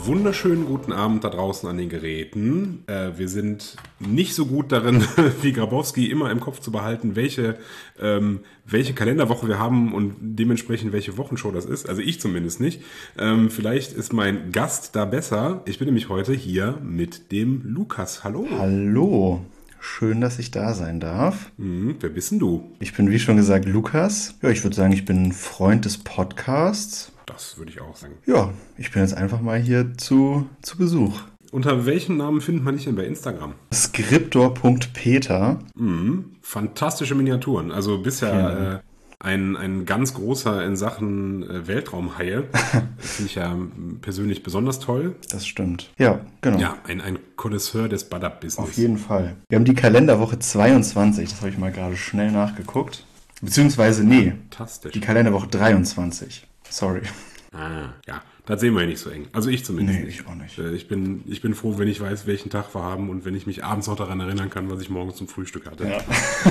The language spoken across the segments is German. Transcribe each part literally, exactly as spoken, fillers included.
wunderschönen guten Abend da draußen an den Geräten. Äh, wir sind nicht so gut darin, wie Grabowski, immer im Kopf zu behalten, welche, ähm, welche Kalenderwoche wir haben und dementsprechend welche Wochenshow das ist. Also ich zumindest nicht. Ähm, vielleicht ist mein Gast da besser. Ich bin nämlich heute hier mit dem Lukas. Hallo. Hallo. Schön, dass ich da sein darf. Mhm, wer bist denn du? Ich bin, wie schon gesagt, Lukas. Ja, ich würde sagen, ich bin ein Freund des Podcasts. Das würde ich auch sagen. Ja, ich bin jetzt einfach mal hier zu, zu Besuch. Unter welchem Namen findet man dich denn bei Instagram? Skriptor Punkt Peter. Mhm, fantastische Miniaturen. Also bisher äh, ein, ein ganz großer in Sachen äh, Weltraumhaie. Finde ich ja persönlich besonders toll. Das stimmt. Ja, genau. Ja, ein, ein Connoisseur des Badab-Business. Auf jeden Fall. Wir haben die Kalenderwoche zweiundzwanzig. Das habe ich mal gerade schnell nachgeguckt. Beziehungsweise, nee, Fantastisch. die Kalenderwoche dreiundzwanzig. Sorry. Ah, ja, das sehen wir ja nicht so eng. Also ich zumindest Nee, nicht. ich auch nicht. Äh, Ich bin, ich bin froh, wenn ich weiß, welchen Tag wir haben und wenn ich mich abends noch daran erinnern kann, was ich morgens zum Frühstück hatte. Ja.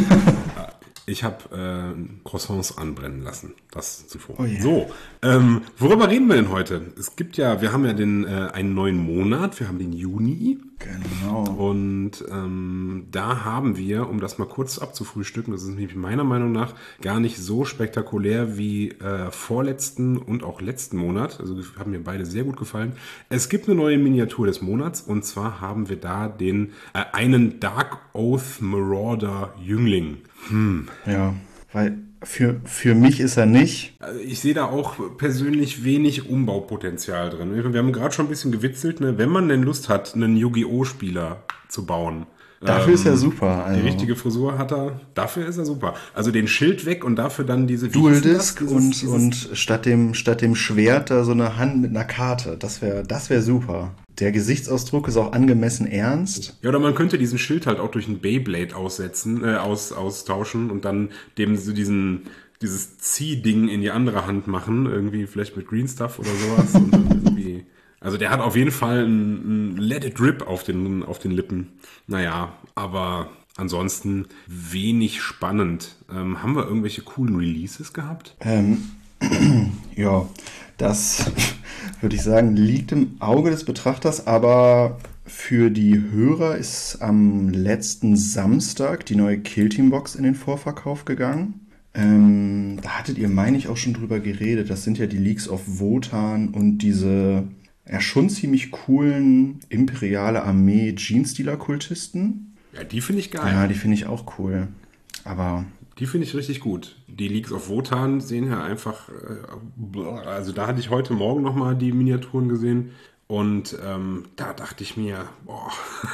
Ich habe äh, Croissants anbrennen lassen. Das zuvor. Oh yeah. So, ähm, worüber reden wir denn heute? Es gibt ja, wir haben ja den äh, einen neuen Monat, wir haben den Juni. Genau. Und ähm, da haben wir, um das mal kurz abzufrühstücken, das ist nämlich meiner Meinung nach gar nicht so spektakulär wie äh, vorletzten und auch letzten Monat. Also haben mir beide sehr gut gefallen. Es gibt eine neue Miniatur des Monats und zwar haben wir da den äh, einen Dark Oath Marauder Jüngling. Hm. Ja, weil für, für mich ist er nicht. Also ich sehe da auch persönlich wenig Umbaupotenzial drin. Wir haben gerade schon ein bisschen gewitzelt, ne? Wenn man denn Lust hat, einen Yu-Gi-Oh! Spieler zu bauen. Dafür ähm, ist er super. Also. Die richtige Frisur hat er, dafür ist er super. Also den Schild weg und dafür dann diese Dual Disc dieses, und, dieses, und statt dem, statt dem Schwert da so eine Hand mit einer Karte. Das wäre das wär super. Der Gesichtsausdruck ist auch angemessen ernst. Ja, oder man könnte diesen Schild halt auch durch ein Beyblade aussetzen, äh, aus, austauschen und dann dem so diesen, dieses Ziehding in die andere Hand machen. Irgendwie vielleicht mit Green Stuff oder sowas. und dann irgendwie, also der hat auf jeden Fall ein, ein Let It Rip auf den, auf den Lippen. Naja, aber ansonsten wenig spannend. Ähm, haben wir irgendwelche coolen Releases gehabt? Ähm, ja, das würde ich sagen, liegt im Auge des Betrachters, aber für die Hörer ist am letzten Samstag die neue Kill-Team-Box in den Vorverkauf gegangen. Ähm, da hattet ihr, meine ich, auch schon drüber geredet. Das sind ja die Leaks of Wotan und diese ja schon ziemlich coolen Imperiale Armee Genestealer-Kultisten. Ja, die finde ich geil. Ja, die finde ich auch cool. Aber Die finde ich richtig gut. Die Leaks of Wotan sehen ja einfach, äh, also da hatte ich heute Morgen nochmal die Miniaturen gesehen und ähm, da dachte ich mir, boah,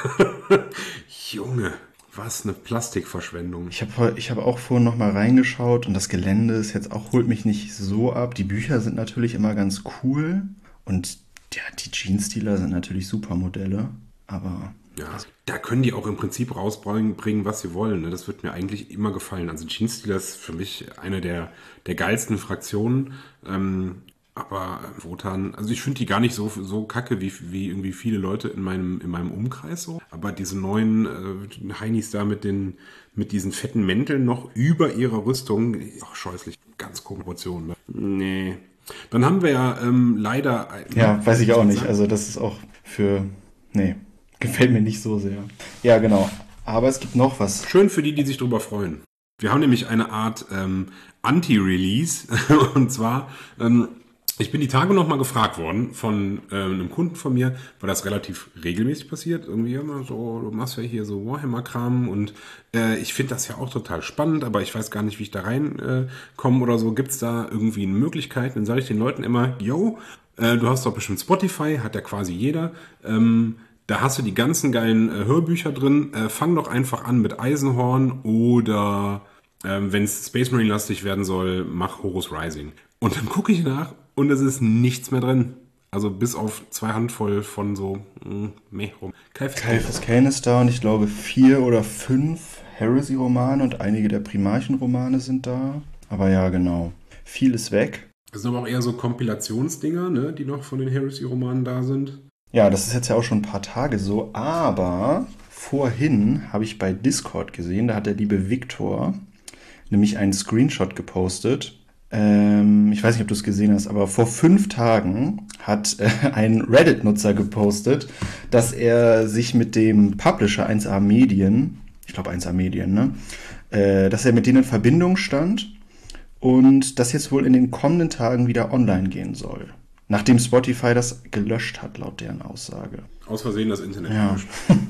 Junge, was eine Plastikverschwendung. Ich habe ich hab auch vorhin noch mal reingeschaut und das Gelände ist jetzt auch, holt mich nicht so ab. Die Bücher sind natürlich immer ganz cool und ja, die Genestealer sind natürlich super Modelle, aber Ja, da können die auch im Prinzip rausbringen, bringen, was sie wollen. Ne? Das wird mir eigentlich immer gefallen. Also Genestealer ist für mich eine der, der geilsten Fraktionen. Ähm, aber Wotan, also ich finde die gar nicht so, so kacke wie, wie irgendwie viele Leute in meinem, in meinem Umkreis so. Aber diese neuen äh, Heinis da mit den, mit diesen fetten Mänteln noch über ihrer Rüstung, ach, scheußlich, ganz Proportionen. Ne? Nee. Dann haben wir ja ähm, leider... Ja, weiß ich auch nicht. Also das ist auch für... Nee, gefällt mir nicht so sehr. Ja, genau. Aber es gibt noch was. Schön für die, die sich drüber freuen. Wir haben nämlich eine Art ähm, Anti-Release. Und zwar, ähm, ich bin die Tage nochmal gefragt worden von ähm, einem Kunden von mir, weil das relativ regelmäßig passiert. Irgendwie immer so, du machst ja hier so Warhammer-Kram und äh, ich finde das ja auch total spannend, aber ich weiß gar nicht, wie ich da reinkomme äh, oder so. Gibt es da irgendwie eine Möglichkeit? Dann sage ich den Leuten immer, yo, äh, du hast doch bestimmt Spotify, hat ja quasi jeder. Ähm, Da hast du die ganzen geilen äh, Hörbücher drin. Äh, fang doch einfach an mit Eisenhorn oder äh, wenn es Space Marine lastig werden soll, mach Horus Rising. Und dann gucke ich nach und es ist nichts mehr drin. Also bis auf zwei Handvoll von so mh, meh rum. Kaifas Kane ist da und ich glaube vier oder fünf Heresy-Romane und einige der Primarchen-Romane sind da. Aber ja, genau. Viel ist weg. Das sind aber auch eher so Kompilationsdinger, ne, die noch von den Heresy-Romanen da sind. Ja, das ist jetzt ja auch schon ein paar Tage so, aber vorhin habe ich bei Discord gesehen, da hat der liebe Victor nämlich einen Screenshot gepostet Ähm, ich weiß nicht, ob du es gesehen hast, aber vor fünf Tagen hat äh, ein Reddit-Nutzer gepostet, dass er sich mit dem Publisher eins A Medien, ich glaube eins A Medien, ne, äh, dass er mit denen in Verbindung stand und das jetzt wohl in den kommenden Tagen wieder online gehen soll. Nachdem Spotify das gelöscht hat, laut deren Aussage. Aus Versehen das Internet Ja. gelöscht.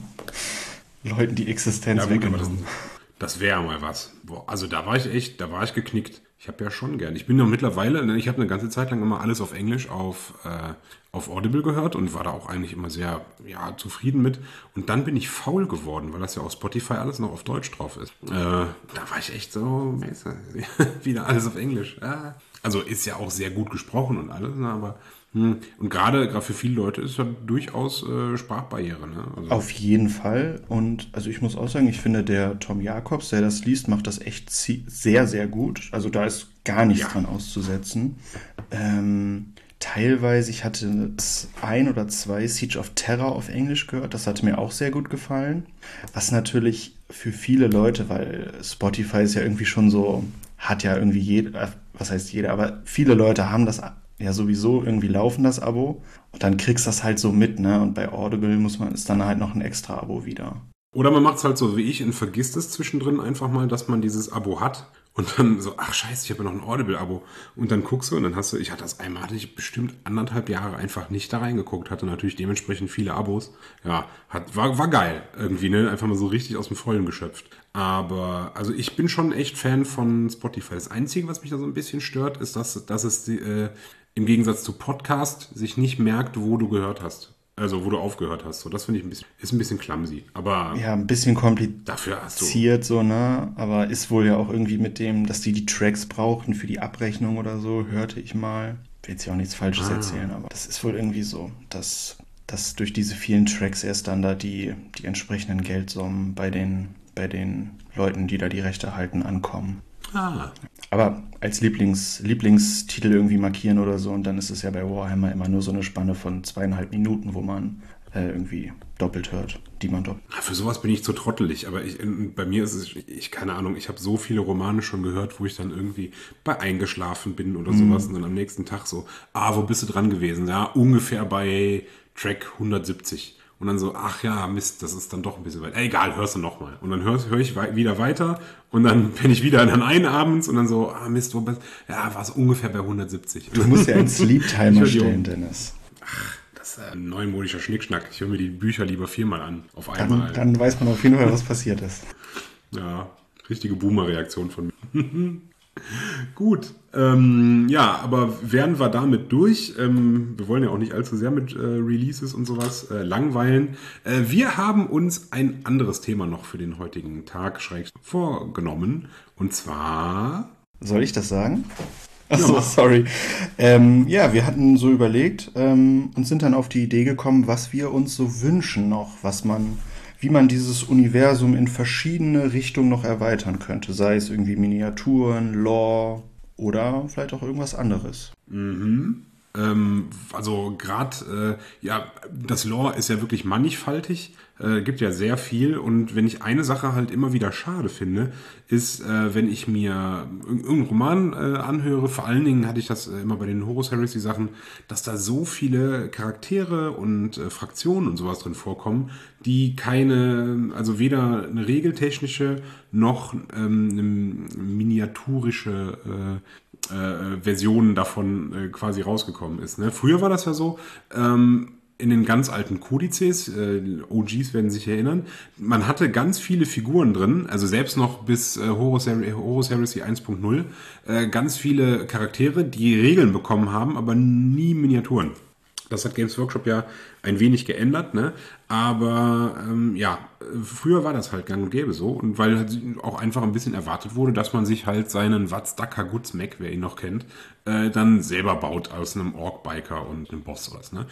Leuten die Existenz Ja, gut, aber das, weggenommen. das wäre mal was. Boah, also da war ich echt, da war ich geknickt. Ich habe ja schon gern. Ich bin ja mittlerweile, ne, ich habe eine ganze Zeit lang immer alles auf Englisch auf, äh, auf Audible gehört und war da auch eigentlich immer sehr ja, zufrieden mit. Und dann bin ich faul geworden, weil das ja auf Spotify alles noch auf Deutsch drauf ist. Äh, da war ich echt so, scheiße, wieder alles auf Englisch. Ah. Also ist ja auch sehr gut gesprochen und alles, ne, aber hm. Und gerade gerade für viele Leute ist das durchaus äh, Sprachbarriere. Ne? Also, Auf jeden Fall. Und also ich muss auch sagen, ich finde, der Tom Jacobs, der das liest, macht das echt zie- sehr, sehr gut. Also da ist gar nichts Ja. dran auszusetzen. Ähm, teilweise, ich hatte das ein oder zwei Siege of Terror auf Englisch gehört. Das hat mir auch sehr gut gefallen. Was natürlich für viele Leute, weil Spotify ist ja irgendwie schon so, hat ja irgendwie jeder, äh, was heißt jeder, aber viele Leute haben das ja sowieso irgendwie laufen, das Abo. Und dann kriegst du das halt so mit, ne? Und bei Audible muss man, ist dann halt noch ein extra Abo wieder. Oder man macht es halt so wie ich und vergisst es zwischendrin einfach mal, dass man dieses Abo hat. Und dann so, ach scheiße, ich habe ja noch ein Audible-Abo. Und dann guckst du und dann hast du, ich hatte das einmal, hatte ich bestimmt anderthalb Jahre einfach nicht da reingeguckt, hatte natürlich dementsprechend viele Abos. Ja, hat, war, war geil irgendwie, ne? Einfach mal so richtig aus dem Vollen geschöpft. Aber, also ich bin schon echt Fan von Spotify. Das Einzige, was mich da so ein bisschen stört, ist, dass, dass es äh, im Gegensatz zu Podcast sich nicht merkt, wo du gehört hast. Also, wo du aufgehört hast. So, das finde ich ein bisschen, ist ein bisschen clumsy. Aber Ja, ein bisschen dafür hast du. kompliziert so, ne? Aber ist wohl ja auch irgendwie mit dem, dass die die Tracks brauchten für die Abrechnung oder so, hörte ich mal. Ich will jetzt ja auch nichts Falsches Ah. erzählen, aber das ist wohl irgendwie so, dass, dass durch diese vielen Tracks erst dann da die, die entsprechenden Geldsummen bei den, bei den Leuten, die da die Rechte halten, ankommen. Ah. Aber als Lieblings, Lieblingstitel irgendwie markieren oder so und dann ist es ja bei Warhammer immer nur so eine Spanne von zweieinhalb Minuten, wo man äh, irgendwie doppelt hört, die man doppelt. Für sowas bin ich zu trottelig, aber ich, bei mir ist es, ich keine Ahnung, ich habe so viele Romane schon gehört, wo ich dann irgendwie bei eingeschlafen bin oder sowas und dann am nächsten Tag so, ah, wo bist du dran gewesen? Ja, ungefähr bei Track hundertsiebzig. Und dann so, ach ja, Mist, das ist dann doch ein bisschen weit. Äh, egal, hörst du nochmal. Und dann höre hör ich wei- wieder weiter und dann bin ich wieder dann ein abends und dann so, ah Mist, wo bist du? Ja, war es ungefähr bei hundertsiebzig. Du musst ja einen Sleep-Timer Entschuldigung. stellen, Dennis. Das ist ein neumodischer Schnickschnack. Ich höre mir die Bücher lieber viermal an, auf Dann, einmal. dann weiß man auf jeden Fall, was passiert ist. Ja, richtige Boomer-Reaktion von mir. Gut, ähm, ja, aber wären wir damit durch? Ähm, wir wollen ja auch nicht allzu sehr mit äh, Releases und sowas äh, langweilen. Äh, wir haben uns ein anderes Thema noch für den heutigen Tag schräg vorgenommen. Und zwar... Soll ich das sagen? Ja, Achso, mach. sorry. Ähm, ja, wir hatten so überlegt ähm, und sind dann auf die Idee gekommen, was wir uns so wünschen noch, was man, wie man dieses Universum in verschiedene Richtungen noch erweitern könnte. Sei es irgendwie Miniaturen, Lore oder vielleicht auch irgendwas anderes. Mhm. Ähm, also gerade, äh, ja, das Lore ist ja wirklich mannigfaltig, äh, gibt ja sehr viel und wenn ich eine Sache halt immer wieder schade finde, ist, äh, wenn ich mir irg- irgendeinen Roman äh, anhöre, vor allen Dingen hatte ich das äh, immer bei den Horus Heresy Sachen, dass da so viele Charaktere und äh, Fraktionen und sowas drin vorkommen, die keine, also weder eine regeltechnische noch ähm, eine miniaturische äh, äh, Version davon äh, quasi rausgekommen ist. Ne? Früher war das ja so, ähm, in den ganz alten Kodizes, äh, O Gs werden sich erinnern, man hatte ganz viele Figuren drin, also selbst noch bis äh, Horus, Her- Horus Heresy eins Punkt null, äh, ganz viele Charaktere, die Regeln bekommen haben, aber nie Miniaturen. Das hat Games Workshop ja ein wenig geändert, ne? Aber ähm, ja, früher war das halt gang und gäbe so. Und weil halt auch einfach ein bisschen erwartet wurde, dass man sich halt seinen Watzdacker Gutsmack, wer ihn noch kennt, äh, dann selber baut aus einem Ork-Biker und einem Boss oder was, ne?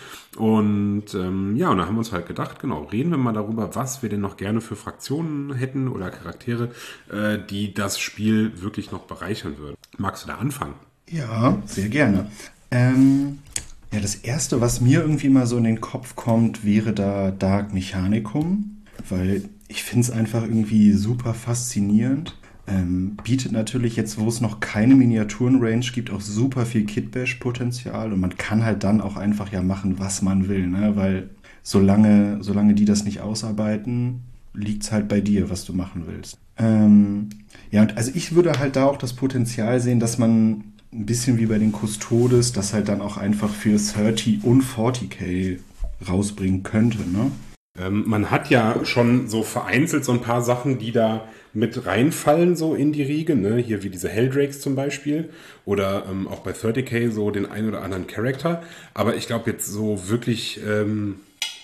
Und ähm, ja, und da haben wir uns halt gedacht, genau, reden wir mal darüber, was wir denn noch gerne für Fraktionen hätten oder Charaktere, äh, die das Spiel wirklich noch bereichern würden. Magst du da anfangen? Ja, sehr gerne. Ähm, ja, das Erste, was mir irgendwie mal so in den Kopf kommt, wäre da Dark Mechanicum, weil ich finde es einfach irgendwie super faszinierend. Ähm, bietet natürlich jetzt, wo es noch keine Miniaturen-Range gibt, auch super viel Kit-Bash-Potenzial und man kann halt dann auch einfach ja machen, was man will, ne? Weil solange, solange die das nicht ausarbeiten, liegt es halt bei dir, was du machen willst. Ähm, ja, und also ich würde halt da auch das Potenzial sehen, dass man ein bisschen wie bei den Custodes das halt dann auch einfach für dreißig und vierzig K rausbringen könnte, ne? Ähm, man hat ja schon so vereinzelt so ein paar Sachen, die da mit reinfallen, so in die Riege, ne? Hier wie diese Helldrakes zum Beispiel oder ähm, auch bei dreißig K so den ein oder anderen Charakter. Aber ich glaube jetzt so wirklich ähm,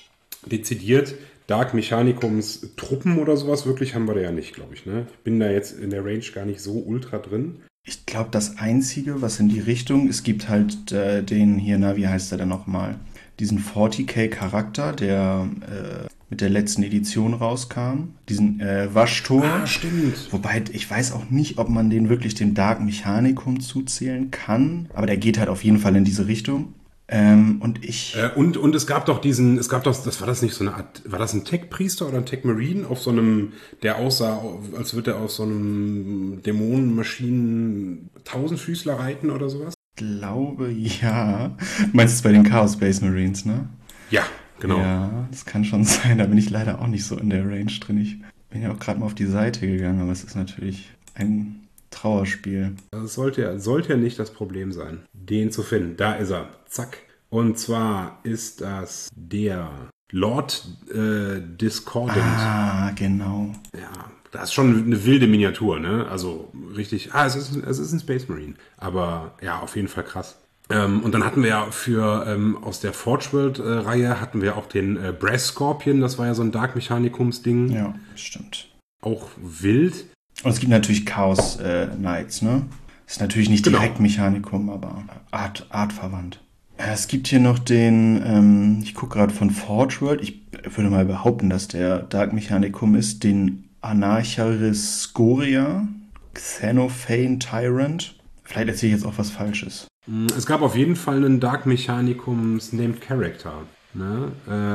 dezidiert Dark Mechanicums Truppen oder sowas wirklich haben wir da ja nicht, glaube ich. Ne? Ich bin da jetzt in der Range gar nicht so ultra drin. Ich glaube, das Einzige, was in die Richtung, es gibt halt äh, den hier, na, wie heißt der denn nochmal? Diesen vierzig K-Charakter, der äh, mit der letzten Edition rauskam. Diesen äh, Waschtor. Ah, stimmt. Wobei, ich weiß auch nicht, ob man den wirklich dem Dark Mechanicum zuzählen kann. Aber der geht halt auf jeden Fall in diese Richtung. Ähm, und ich. Äh, und, und es gab doch diesen, es gab doch, das war das nicht so eine Art, war das ein Tech-Priester oder ein Tech-Marine auf so einem, der aussah, als würde er auf so einem Dämonenmaschinen Tausendfüßler reiten oder sowas? Ich glaube, ja. Du meinst es bei den Chaos Space Marines, ne? Ja, genau. Ja, das kann schon sein. Da bin ich leider auch nicht so in der Range drin. Ich bin ja auch gerade mal auf die Seite gegangen, aber es ist natürlich ein Trauerspiel. Das sollte, sollte ja nicht das Problem sein, den zu finden. Da ist er. Zack. Und zwar ist das der Lord äh, Discordant. Ah, genau. Ja, das ist schon eine wilde Miniatur, ne? Also richtig, ah, es ist, es ist ein Space Marine. Aber ja, auf jeden Fall krass. Ähm, und dann hatten wir ja für, ähm, aus der Forge World-Reihe hatten wir auch den äh, Brass Scorpion, das war ja so ein Dark Mechanicums-Ding. Ja, stimmt. Auch wild. Und es gibt natürlich Chaos äh, Knights, ne? Ist natürlich nicht Genau. direkt Mechanikum, aber Art, artverwandt. Ja, es gibt hier noch den, ähm, ich gucke gerade von Forge World, ich würde mal behaupten, dass der Dark Mechanicum ist, den Anarcharis Scoria, Xenophane Tyrant. Vielleicht erzähle ich jetzt auch was Falsches. Es gab auf jeden Fall einen Dark Mechanicums Named Character. Ne?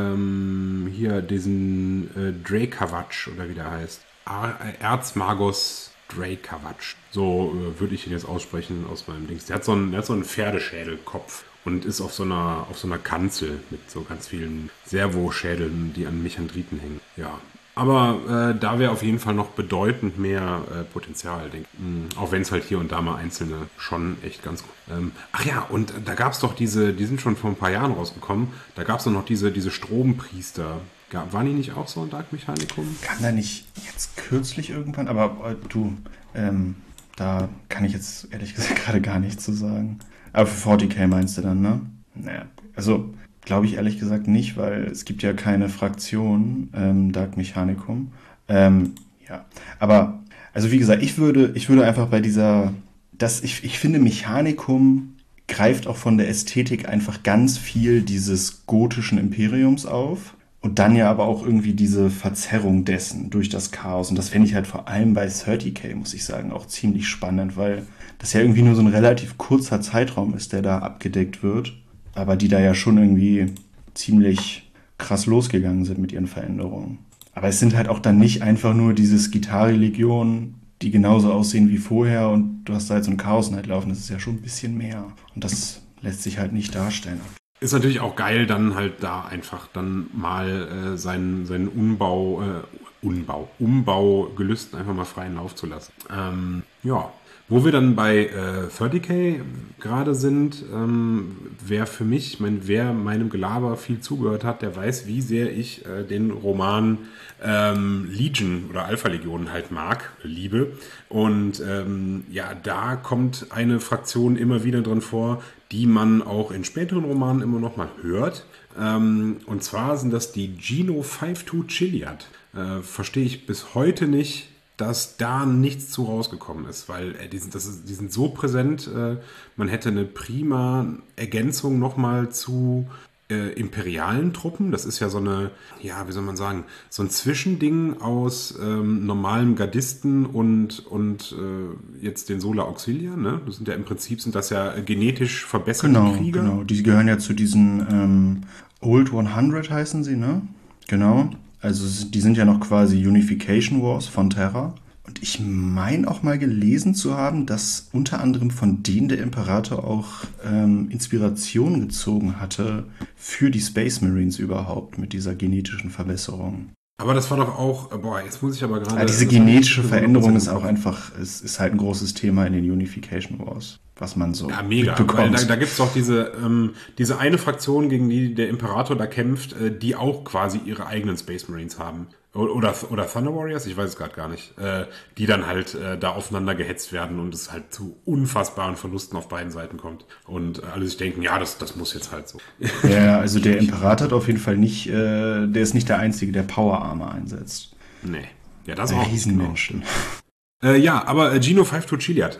Ähm, hier diesen äh, Dracavach oder wie der heißt. Ar- Erzmagus Dracavach. So äh, würde ich ihn jetzt aussprechen aus meinem Dings. Der hat so einen, der hat so einen Pferdeschädelkopf und ist auf so einer, auf so einer Kanzel mit so ganz vielen Servoschädeln, die an Mechandriten hängen. Ja. Aber äh, da wäre auf jeden Fall noch bedeutend mehr äh, Potenzial, denke ich. Mhm. Auch wenn es halt hier und da mal einzelne schon echt ganz gut. Ähm, ach ja, und da gab es doch diese, die sind schon vor ein paar Jahren rausgekommen, da gab es doch noch diese, diese Strompriester. Gab, waren die nicht auch so ein Dark Mechanicum? Kam da nicht jetzt kürzlich irgendwann? Aber äh, du, ähm, da kann ich jetzt ehrlich gesagt gerade gar nichts zu sagen. Aber für vierzig K meinst du dann, ne? Naja, also glaube ich ehrlich gesagt nicht, weil es gibt ja keine Fraktion ähm, Dark Mechanicum. Ähm, ja, aber also wie gesagt, ich würde, ich würde einfach bei dieser, das, ich, ich finde Mechanicum greift auch von der Ästhetik einfach ganz viel dieses gotischen Imperiums auf. Und dann ja aber auch irgendwie diese Verzerrung dessen durch das Chaos. Und das fände ich halt vor allem bei dreißig K, muss ich sagen, auch ziemlich spannend, weil das ja irgendwie nur so ein relativ kurzer Zeitraum ist, der da abgedeckt wird. Aber die da ja schon irgendwie ziemlich krass losgegangen sind mit ihren Veränderungen. Aber es sind halt auch dann nicht einfach nur diese Skitari-Legionen, die genauso aussehen wie vorher und du hast da halt so ein Chaos Knight laufen. Das ist ja schon ein bisschen mehr. Und das lässt sich halt nicht darstellen. Ist natürlich auch geil, dann halt da einfach dann mal äh, seinen, seinen Unbau, äh, Unbau, Umbaugelüsten einfach mal freien Lauf zu lassen. Ähm, ja, wo wir dann bei äh, dreißig K gerade sind, ähm, wer für mich, ich meine, wer meinem Gelaber viel zugehört hat, der weiß, wie sehr ich äh, den Roman ähm, Legion oder Alpha Legion halt mag, liebe. Und ähm, ja, da kommt eine Fraktion immer wieder drin vor, die man auch in späteren Romanen immer noch mal hört. Ähm, und zwar sind das die Geno zweiundfünfzig Chiliad. Äh, verstehe ich bis heute nicht, dass da nichts zu rausgekommen ist, weil äh, die, sind, das ist, die sind so präsent, äh, man hätte eine prima Ergänzung nochmal zu äh, imperialen Truppen. Das ist ja so eine, ja, wie soll man sagen, so ein Zwischending aus ähm, normalem Gardisten und, und äh, jetzt den Solar Auxilia, ne? Das sind ja im Prinzip sind das ja genetisch verbesserte Genau, Krieger. genau. Die gehören ja zu diesen ähm, Old hundert heißen sie, ne? Genau. Also die sind ja noch quasi Unification Wars von Terra. Und ich meine auch mal gelesen zu haben, dass unter anderem von denen der Imperator auch ähm, Inspiration gezogen hatte für die Space Marines überhaupt mit dieser genetischen Verbesserung. Aber das war doch auch, boah, jetzt muss ich aber gerade... Ja, diese genetische Veränderung ist auch einfach, es ist halt ein großes Thema in den Unification Wars, was man so ja, mega, mitbekommt. weil da, da gibt es doch diese, ähm, diese eine Fraktion, gegen die der Imperator da kämpft, äh, die auch quasi ihre eigenen Space Marines haben. Oder, oder Thunder Warriors, ich weiß es gerade gar nicht, äh, die dann halt äh, da aufeinander gehetzt werden und es halt zu unfassbaren Verlusten auf beiden Seiten kommt. Und äh, alle sich denken, ja, das, das muss jetzt halt so. Ja, also der Imperator hat auf jeden Fall nicht, äh, der ist nicht der Einzige, der Power Armor einsetzt. Nee, ja, das Ein auch. Riesenmenschen. Äh, ja, aber äh, Geno five two Chiliad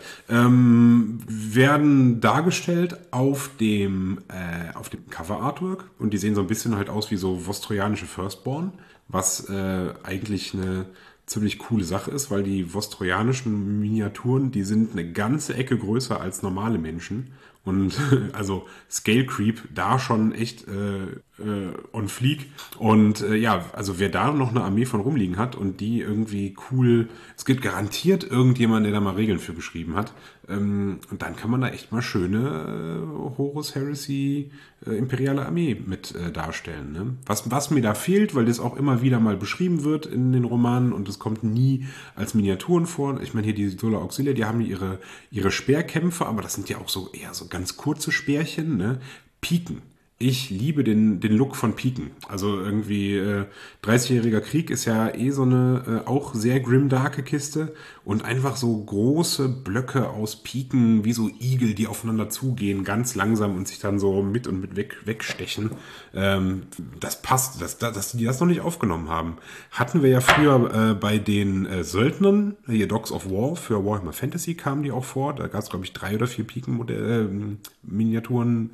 ähm, werden dargestellt auf dem, äh, auf dem Cover-Artwork und die sehen so ein bisschen halt aus wie so vostrojanische Firstborn, was äh, eigentlich eine ziemlich coole Sache ist, weil die vostrojanischen Miniaturen, die sind eine ganze Ecke größer als normale Menschen. Und also Scale Creep da schon echt äh, äh, on fleek. Und äh, ja, also wer da noch eine Armee von rumliegen hat und die irgendwie cool, es gibt garantiert irgendjemand, der da mal Regeln für geschrieben hat. Ähm, und dann kann man da echt mal schöne äh, Horus Heresy äh, imperiale Armee mit äh, darstellen. Ne? Was, was mir da fehlt, weil das auch immer wieder mal beschrieben wird in den Romanen und es kommt nie als Miniaturen vor. Ich meine hier die Solar Auxilia, die haben ihre, ihre Speerkämpfe, aber das sind ja auch so eher so ganz kurze Speerchen, ne? Piken. Ich liebe den, den Look von Piken. Also irgendwie äh, dreißigjähriger Krieg ist ja eh so eine äh, auch sehr grimdarke Kiste und einfach so große Blöcke aus Piken, wie so Igel, die aufeinander zugehen, ganz langsam und sich dann so mit und mit weg, wegstechen. Ähm, das passt, dass, dass die das noch nicht aufgenommen haben. Hatten wir ja früher äh, bei den äh, Söldnern, hier Dogs of War für Warhammer Fantasy kamen die auch vor. Da gab es, glaube ich, drei oder vier Piken-Miniaturen äh, Miniaturen,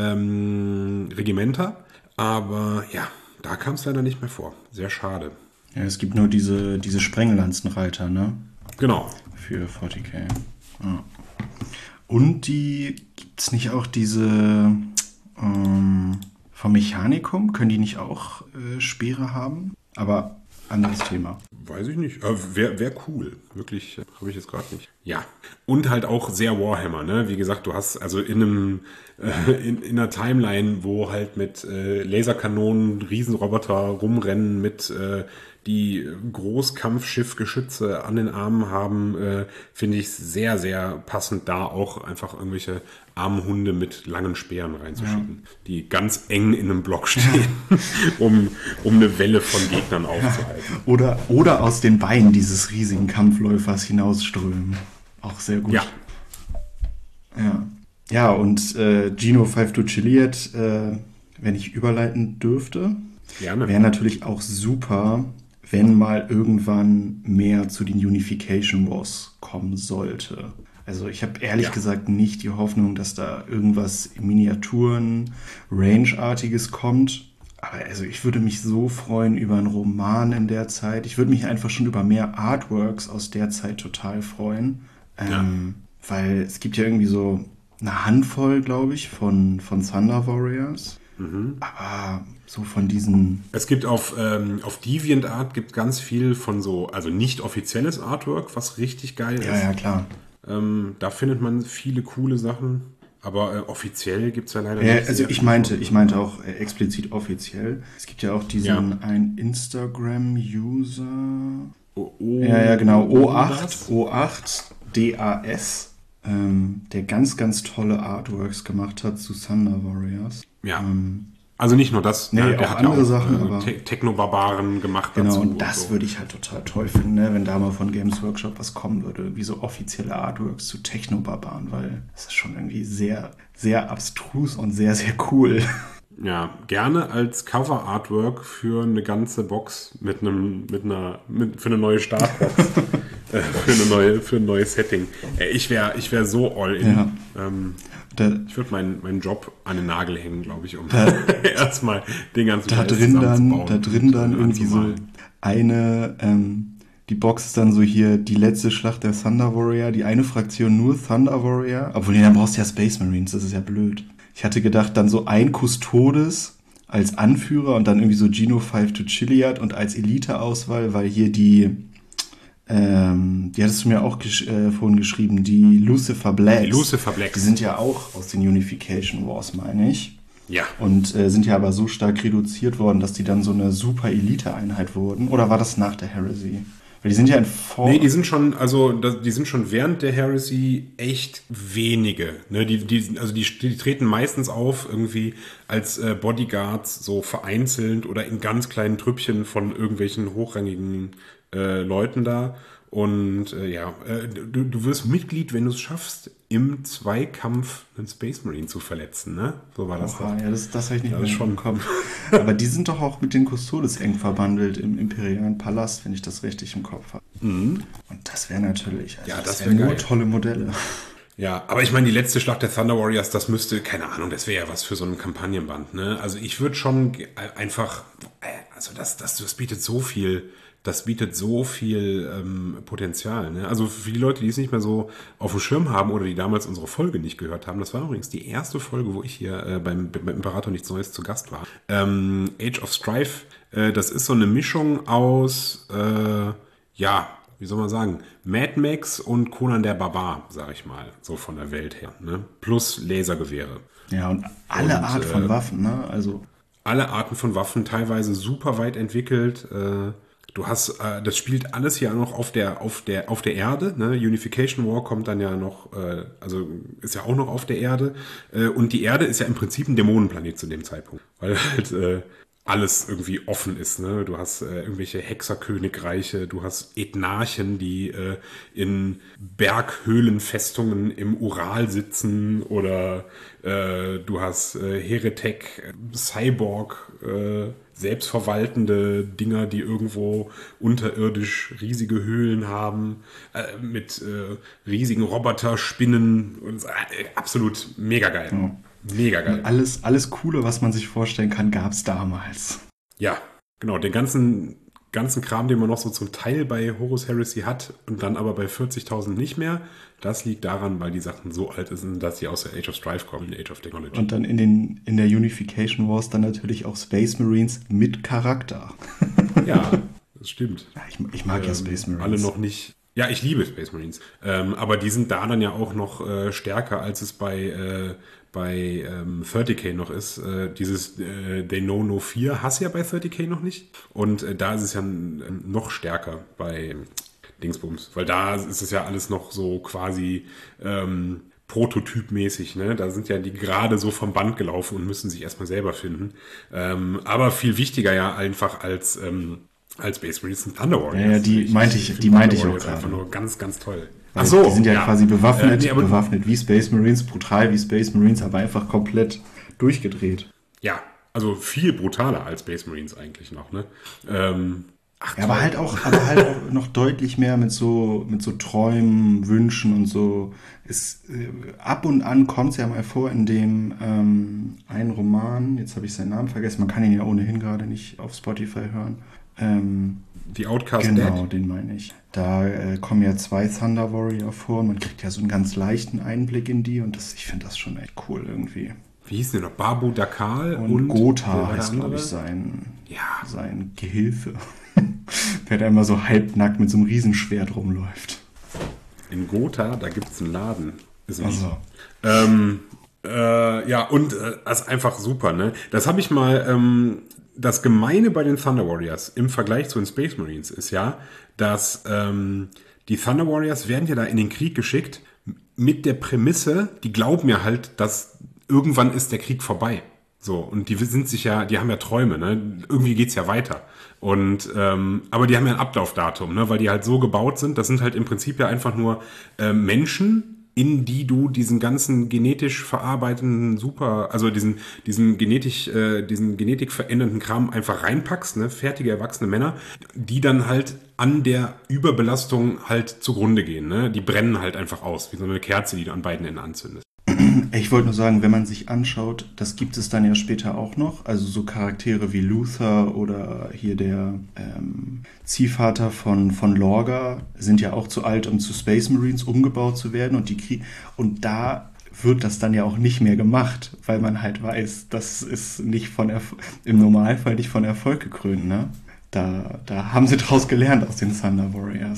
ähm, Regimenter, aber ja, da kam es leider nicht mehr vor. Sehr schade. Ja, es gibt nur diese, diese Sprenglanzenreiter, ne? Genau. Für vierzig K. Ja. Und die, gibt es nicht auch diese ähm, vom Mechanicum? Können die nicht auch äh, Speere haben? Aber anderes Thema. Weiß ich nicht. Aber wäre wär cool. Wirklich, habe ich jetzt gerade nicht. Ja. Und halt auch sehr Warhammer, ne? Wie gesagt, du hast also in einem äh, in, in einer Timeline, wo halt mit äh, Laserkanonen Riesenroboter rumrennen, mit äh, die Großkampfschiffgeschütze an den Armen haben, äh, finde ich sehr, sehr passend, da auch einfach irgendwelche armen Hunde mit langen Speeren reinzuschicken, ja, die ganz eng in einem Block stehen, ja, um, um eine Welle von Gegnern aufzuhalten. Oder, oder aus den Beinen dieses riesigen Kampfläufers hinausströmen. Auch sehr gut. Ja. Ja, ja und äh, Geno five two Chiliad, äh, wenn ich überleiten dürfte, wäre natürlich auch super, wenn mal irgendwann mehr zu den Unification Wars kommen sollte. Also ich habe ehrlich ja. gesagt nicht die Hoffnung, dass da irgendwas in Miniaturen, Range-artiges kommt. Aber also ich würde mich so freuen über einen Roman in der Zeit. Ich würde mich einfach schon über mehr Artworks aus der Zeit total freuen. Ähm, ja. Weil es gibt ja irgendwie so eine Handvoll, glaube ich, von, von Thunder Warriors. Mhm. Aber so von diesen... Es gibt auf, ähm, auf DeviantArt gibt ganz viel von so, also nicht offizielles Artwork, was richtig geil ja, ist. Ja, ja, klar. Ähm, da findet man viele coole Sachen, aber äh, offiziell gibt es ja leider ja, nicht. Also ich meinte, ich meinte auch äh, explizit offiziell. Es gibt ja auch diesen ja. ein Instagram-User. Oh, oh, ja, ja, genau. O acht, O acht D A S, ähm, der ganz, ganz tolle Artworks gemacht hat zu Thunder Warriors. Ja. Ähm, Also nicht nur das, nee, der, der auch hat andere ja auch, Sachen, äh, aber Te- Techno-Barbaren gemacht genau, dazu. und das so. würde ich halt total toll finden, ne, wenn da mal von Games Workshop was kommen würde, wie so offizielle Artworks zu Techno-Barbaren, weil das ist schon irgendwie sehr, sehr abstrus und sehr, sehr cool. Ja, gerne als Cover-Artwork für eine ganze Box mit einem, mit einer, mit, für eine neue Startbox, äh, für eine neue, für ein neues Setting. Äh, ich wäre, ich wäre so all in. Ja. Ähm, Da, ich würde meinen meinen Job an den Nagel hängen, glaube ich, um erstmal den ganzen da drin dann, da drin dann irgendwie so eine, ähm, die Box ist dann so hier die letzte Schlacht der Thunder Warrior, die eine Fraktion nur Thunder Warrior, obwohl nee, dann brauchst du ja Space Marines, das ist ja blöd. Ich hatte gedacht, dann so ein Custodes als Anführer und dann irgendwie so Geno five two Chiliad und als Elite-Auswahl, weil hier die Ähm, die hattest du mir auch gesch äh, vorhin geschrieben, die Lucifer Blacks. Die Lucifer Blacks. Die sind ja auch aus den Unification Wars, meine ich. Ja. Und äh, sind ja aber so stark reduziert worden, dass die dann so eine super Elite-Einheit wurden. Oder war das nach der Heresy? Weil die sind ja in Vor... Nee, die sind schon, also das, die sind schon während der Heresy echt wenige. Ne? Die, die, also die, die treten meistens auf irgendwie als äh, Bodyguards, so vereinzelt oder in ganz kleinen Trüppchen von irgendwelchen hochrangigen äh, Leuten da. Und äh, ja, äh, du, du wirst Mitglied, wenn du es schaffst, im Zweikampf einen Space Marine zu verletzen, ne? So war das Oha, doch. ja, das, das habe ich nicht Ja, mehr schon. bekommen. Aber die sind doch auch mit den Custodes eng verbandelt im imperialen Palast, wenn ich das richtig im Kopf habe. Mhm. Und das wäre natürlich, also Ja, das, das wäre wär nur geil. tolle Modelle. Ja, aber ich meine, die letzte Schlacht der Thunder Warriors, das müsste, keine Ahnung, das wäre ja was für so ein Kampagnenband, ne? Also ich würde schon ge- einfach, äh, also das, das, das bietet so viel, das bietet so viel ähm, Potenzial, ne? Also für die Leute, die es nicht mehr so auf dem Schirm haben oder die damals unsere Folge nicht gehört haben, das war übrigens die erste Folge, wo ich hier äh, beim, beim Imperator Nichts Neues zu Gast war. Ähm, Age of Strife, äh, das ist so eine Mischung aus, äh, ja, wie soll man sagen, Mad Max und Conan der Barbar, sag ich mal, so von der Welt her, ne? Plus Lasergewehre. Ja, und alle Und, Art äh, von Waffen, ne? Also, Alle Arten von Waffen, teilweise super weit entwickelt. Äh, du hast, äh, das spielt alles hier noch auf der, auf der, auf der Erde, ne? Unification War kommt dann ja noch, äh, also ist ja auch noch auf der Erde. Äh, und die Erde ist ja im Prinzip ein Dämonenplanet zu dem Zeitpunkt, weil halt äh, alles irgendwie offen ist. Ne? Du hast äh, irgendwelche Hexerkönigreiche, du hast Ethnarchen, die äh, in Berghöhlenfestungen im Ural sitzen oder äh, du hast äh, Heretek, äh, Cyborg, äh, selbstverwaltende Dinger, die irgendwo unterirdisch riesige Höhlen haben, äh, mit äh, riesigen Roboterspinnen. Und, äh, absolut mega geil. ja. Mega geil. alles, alles Coole, was man sich vorstellen kann, gab es damals. Ja, genau. Den ganzen, ganzen Kram, den man noch so zum Teil bei Horus Heresy hat und dann aber bei vierzigtausend nicht mehr, das liegt daran, weil die Sachen so alt sind, dass sie aus der Age of Strife kommen, Age of Technology. Und dann in, den, in der Unification Wars dann natürlich auch Space Marines mit Charakter. Ja, das stimmt. Ja, ich, ich mag ja Ähm, Space Marines. Alle noch nicht. Ja, ich liebe Space Marines. Ähm, aber die sind da dann ja auch noch äh, stärker, als es bei, äh, bei ähm, dreißig K noch ist. Äh, dieses äh, They Know No Fear hast du ja bei dreißig K noch nicht. Und äh, da ist es ja n- noch stärker bei Dingsbums. Weil da ist es ja alles noch so quasi ähm, prototypmäßig. Ne? Da sind ja die gerade so vom Band gelaufen und müssen sich erstmal selber finden. Ähm, aber viel wichtiger ja einfach als... Ähm, als Space Marines sind Thunder Warriors. Ja, ja, die meinte ich- finde die meinte ich Thunder auch Warriors gerade. einfach nur ganz, ganz toll. Weil Ach so, die sind ja, quasi bewaffnet, Äh, nee, aber- bewaffnet wie Space Marines, brutal wie Space Marines, aber einfach komplett durchgedreht. Ja, also viel brutaler als Space Marines eigentlich noch, ne? Ähm, ach, Ja, aber toll. halt auch, aber halt auch noch deutlich mehr mit so, mit so Träumen, Wünschen und so. Es, äh, ab und an kommt es ja mal vor in dem ähm, einen Roman, jetzt habe ich seinen Namen vergessen, man kann ihn ja ohnehin gerade nicht auf Spotify hören. Ähm, Die Outcast genau, Dead. den meine ich. Da äh, kommen ja zwei Thunder Warrior vor und man kriegt ja so einen ganz leichten Einblick in die und das, ich finde das schon echt cool irgendwie. Wie hieß der noch? Babu Dakal Und, und, wer Gotha war der heißt, glaube andere? ich, sein, Ja, sein Gehilfe. Der da immer so halbnackt mit so einem Riesenschwert rumläuft. in Gotha, da gibt es einen Laden. Ist nicht. Also, Ähm, äh, ja, und äh, das ist einfach super, ne? Das habe ich mal, ähm, das Gemeine bei den Thunder Warriors im Vergleich zu den Space Marines ist ja, dass ähm, die Thunder Warriors werden ja da in den Krieg geschickt mit der Prämisse, die glauben ja halt, dass irgendwann ist der Krieg vorbei. So, und die sind sich ja, die haben ja Träume, ne? Irgendwie geht's ja weiter. Und ähm, aber die haben ja ein Ablaufdatum, ne? Weil die halt so gebaut sind, das sind halt im Prinzip ja einfach nur äh, Menschen, in die du diesen ganzen genetisch verarbeitenden super, also diesen diesen genetisch äh, diesen genetik verändernden Kram einfach reinpackst, ne, fertige erwachsene Männer, die dann halt an der Überbelastung halt zugrunde gehen, ne? Die brennen halt einfach aus, wie so eine Kerze, die du an beiden Enden anzündest. ich wollte nur sagen, wenn man sich anschaut, das gibt es dann ja später auch noch. Also so Charaktere wie Luther oder hier der ähm, Ziehvater von, von Lorga sind ja auch zu alt, um zu Space Marines umgebaut zu werden. Und, die Krie- und da wird das dann ja auch nicht mehr gemacht, weil man halt weiß, das ist nicht von Erf- im Normalfall nicht von Erfolg gekrönt. Ne? Da, da haben sie draus gelernt aus den Thunder Warriors.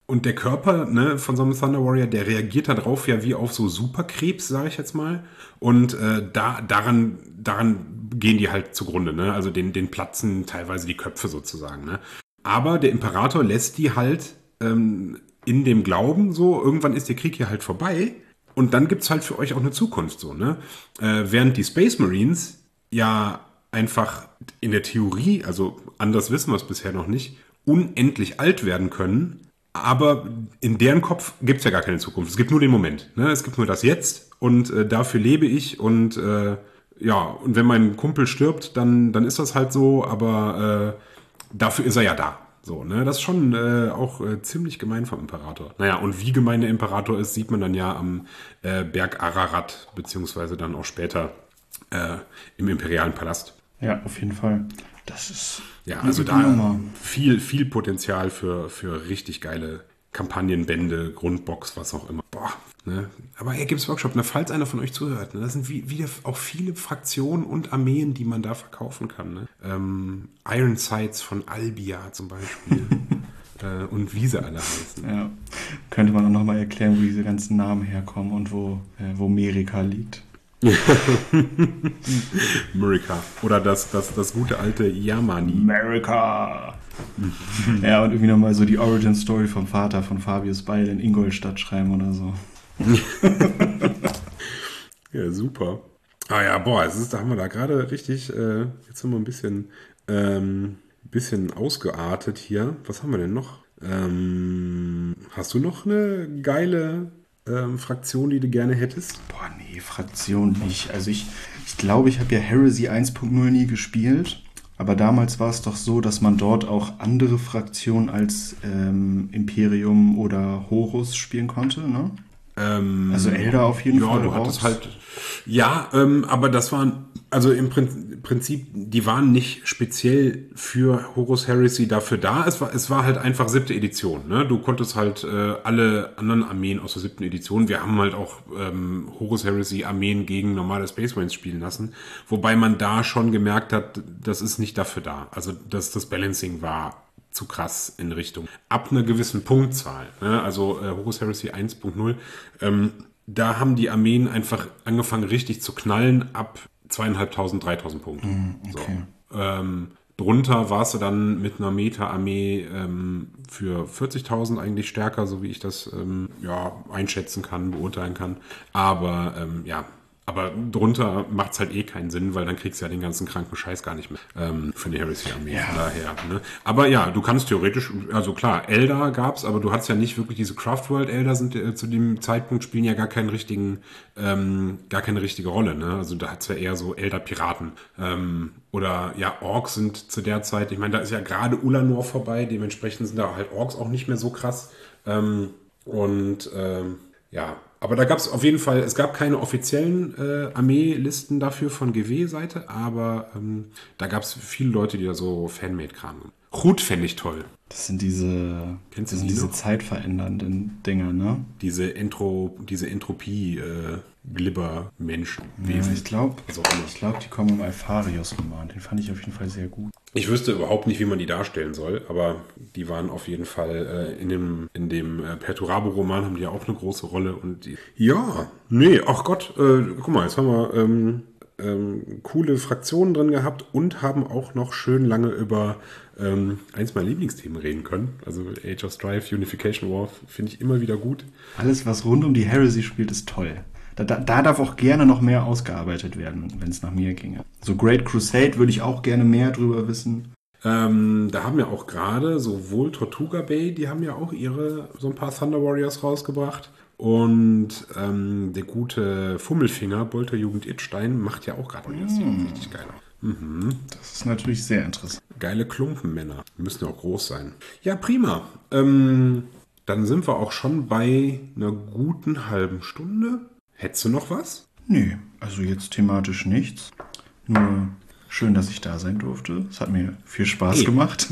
und der Körper, ne, von so einem Thunder Warrior, der reagiert darauf ja wie auf so Superkrebs, sage ich jetzt mal. Und äh, da, daran, daran gehen die halt zugrunde, ne? Also den, den platzen teilweise die Köpfe sozusagen, ne? Aber der Imperator lässt die halt ähm, in dem Glauben so, irgendwann ist der Krieg hier halt vorbei und dann gibt's halt für euch auch eine Zukunft so, ne? Äh, während die Space Marines ja einfach in der Theorie, also anders wissen wir es bisher noch nicht, unendlich alt werden können, aber in deren Kopf gibt's ja gar keine Zukunft. Es gibt nur den Moment, ne? Es gibt nur das Jetzt und äh, dafür lebe ich und äh, ja, und wenn mein Kumpel stirbt, dann, dann ist das halt so, aber äh, dafür ist er ja da. So, ne? Das ist schon äh, auch äh, ziemlich gemein vom Imperator. Naja, und wie gemein der Imperator ist, sieht man dann ja am äh, Berg Ararat, beziehungsweise dann auch später äh, im imperialen Palast. Ja, auf jeden Fall. Das ist ja, also da viel, viel Potenzial für, für richtig geile Kampagnenbände, Grundbox, was auch immer. Boah, ne? Aber hey, Games Workshop, ne, falls einer von euch zuhört, ne, das sind wie, wieder auch viele Fraktionen und Armeen, die man da verkaufen kann. Ne? Ähm, Iron Sights von Albia zum Beispiel. äh, und wie sie alle heißen. Ja, könnte man auch nochmal erklären, wo diese ganzen Namen herkommen und wo, äh, wo Amerika liegt. America. Oder das, das, das gute alte Yamani. America! Ja, und irgendwie nochmal so die Origin-Story vom Vater von Fabius Beil in Ingolstadt schreiben oder so. Ja, super. Ah ja, boah, es ist, da haben wir da gerade richtig, äh, jetzt haben wir ein bisschen, ähm, bisschen ausgeartet hier. Was haben wir denn noch? Ähm, hast du noch eine geile ähm, Fraktion, die du gerne hättest? Boah, nee, Fraktion nicht. Also ich, ich glaube, ich habe ja Heresy eins Punkt null nie gespielt. Aber damals war es doch so, dass man dort auch andere Fraktionen als ähm, Imperium oder Horus spielen konnte, ne? Ähm, also Eldar auf jeden ja, Fall. Ja, du hattest halt. Ja, ähm, aber das waren, also im Prinzip, die waren nicht speziell für Horus Heresy dafür da. Es war, es war halt einfach siebte Edition. Ne? Du konntest halt äh, alle anderen Armeen aus der siebten Edition. Wir haben halt auch ähm, Horus Heresy Armeen gegen normale Space Marines spielen lassen. Wobei man da schon gemerkt hat, das ist nicht dafür da. Also das, das Balancing war zu krass in Richtung. Ab einer gewissen Punktzahl, ne? Also äh, Horus Heresy eins Punkt null, ähm, da haben die Armeen einfach angefangen richtig zu knallen ab zweitausendfünfhundert, dreitausend Punkte. Mm, okay. So. Ähm, drunter warst du dann mit einer Meta-Armee ähm, für vierzigtausend eigentlich stärker, so wie ich das ähm, ja, einschätzen kann, beurteilen kann. Aber ähm, ja, aber drunter macht es halt eh keinen Sinn, weil dann kriegst du ja den ganzen kranken Scheiß gar nicht mehr ähm, für eine Heresy-Armee. Ja. Daher, ne? Aber ja, du kannst theoretisch, also klar, Eldar gab's, aber du hattest ja nicht wirklich diese Craftworld-Eldar sind äh, zu dem Zeitpunkt spielen ja gar keinen richtigen, ähm, gar keine richtige Rolle. Ne? Also da hat's ja eher so Eldar-Piraten. Ähm, oder ja, Orks sind zu der Zeit, ich meine, da ist ja gerade Ulanor vorbei, dementsprechend sind da halt Orks auch nicht mehr so krass. Ähm, und ähm, ja, aber da gab es auf jeden Fall, es gab keine offiziellen äh, Armeelisten dafür von G W-Seite, aber ähm, da gab es viele Leute, die da so Fanmade-Kram haben. Chut fände ich toll. Das sind diese, Kennst du das sind die diese noch? zeitverändernden Dinger, ne? Diese, Entro, diese Entropie, äh, Glibber-Menschen. Ja, ich glaube, Also, ich glaub, die kommen im Alpharius-Roman. Den fand ich auf jeden Fall sehr gut. ich wüsste überhaupt nicht, wie man die darstellen soll, aber die waren auf jeden Fall äh, in dem, in dem äh, Perturabo-Roman haben die ja auch eine große Rolle. Und die, ja, nee, ach Gott, äh, guck mal, jetzt haben wir ähm, ähm, coole Fraktionen drin gehabt und haben auch noch schön lange über ähm, eins meiner Lieblingsthemen reden können. Also Age of Strife, Unification War finde ich immer wieder gut. Alles, was rund um die Heresy spielt, ist toll. Da, da, da darf auch gerne noch mehr ausgearbeitet werden, wenn es nach mir ginge. So Great Crusade würde ich auch gerne mehr drüber wissen. Ähm, da haben ja auch gerade sowohl Tortuga Bay, die haben ja auch ihre so ein paar Thunder Warriors rausgebracht. Und ähm, der gute Fummelfinger, Bolterjugend Idstein, macht ja auch gerade mm. das sieht richtig geil aus. Mhm. Das ist natürlich sehr interessant. Geile Klumpenmänner. Müssen ja auch groß sein. Ja, prima. Ähm, dann sind wir auch schon bei einer guten halben Stunde. Hättest du noch was? Nee, also jetzt thematisch nichts. Nur schön, dass ich da sein durfte. Es hat mir viel Spaß Hey. gemacht.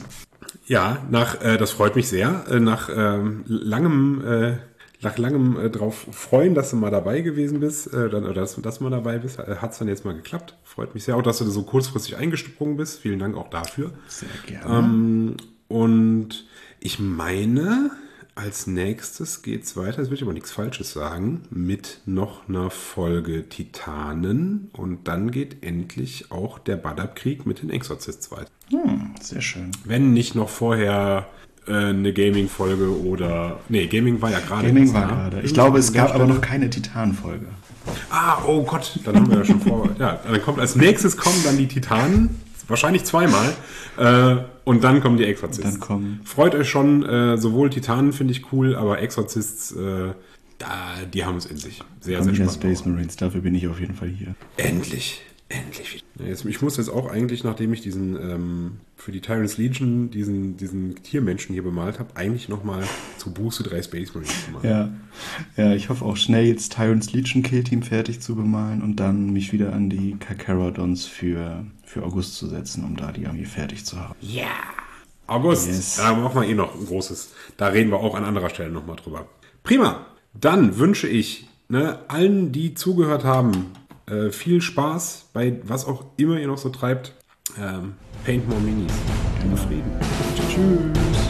Ja, nach, äh, das freut mich sehr. Äh, nach ähm, langem, äh, nach langem äh, drauf freuen, dass du mal dabei gewesen bist, äh, dann, oder dass, dass du mal dabei bist, äh, hat es dann jetzt mal geklappt. Freut mich sehr auch, dass du so kurzfristig eingesprungen bist. Vielen Dank auch dafür. Sehr gerne. Ähm, und ich meine, als nächstes geht's weiter, jetzt will ich aber nichts Falsches sagen, mit noch einer Folge Titanen und dann geht endlich auch der Badab-Krieg mit den Exorcists weiter. Hm, sehr schön. Wenn nicht noch vorher äh, eine Gaming-Folge oder... Nee, Gaming war ja gerade. Gaming war gerade. Ich glaube, es gab aber noch keine Titan-Folge. Ah, oh Gott, dann haben wir ja schon vor... Ja, dann kommt als nächstes kommen dann die Titanen, wahrscheinlich zweimal, äh, und dann kommen die Exorcists. Dann kommen. Freut euch schon, äh, sowohl Titanen finde ich cool, aber Exorcists, äh, da, die haben es in sich. Sehr, sehr spannend. Space Marines, dafür bin ich auf jeden Fall hier. Endlich, endlich. Jetzt, ich muss jetzt auch eigentlich, nachdem ich diesen, ähm, für die Tyrants Legion, diesen, diesen Tiermenschen hier bemalt habe, eigentlich nochmal zu Buße drei Space Marines machen. Ja. ja, ich hoffe auch schnell jetzt Tyrants Legion Kill-Team fertig zu bemalen und dann mich wieder an die Carcharodons für, für August zu setzen, um da die Armee fertig zu haben. Ja! Yeah. August, Yes. da machen wir eh noch ein großes. Da reden wir auch an anderer Stelle nochmal drüber. Prima. Dann wünsche ich ne, allen, die zugehört haben, äh, viel Spaß bei was auch immer ihr noch so treibt. Ähm, Paint more Minis. Genau. Frieden. Tschüss.